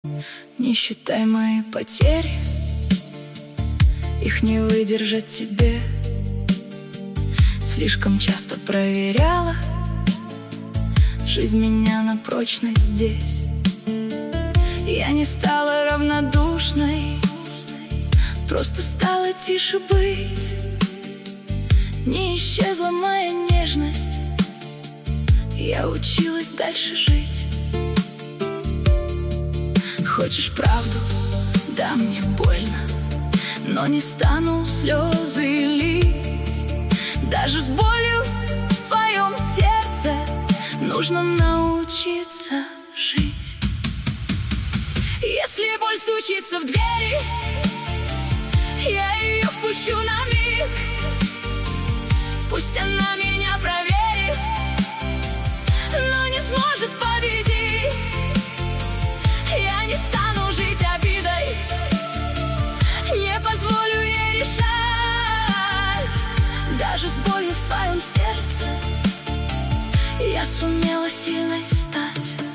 Не считай мои потери, их не выдержать тебе. Слишком часто проверяла жизнь меня на прочность здесь. Я не стала равнодушной, просто стала тише быть. Не исчезла моя нежность, я училась дальше жить. Хочешь правду? Да, мне больно, но не стану слезы лить. Даже с болью в своем сердце нужно научиться жить. Если боль стучится в двери, я ее впущу на миг. Пусть она меня проверит, но не сможет победить. Я не стану жить обидой, не позволю ей решать. Даже с болью в своем сердце я сумела сильной стать.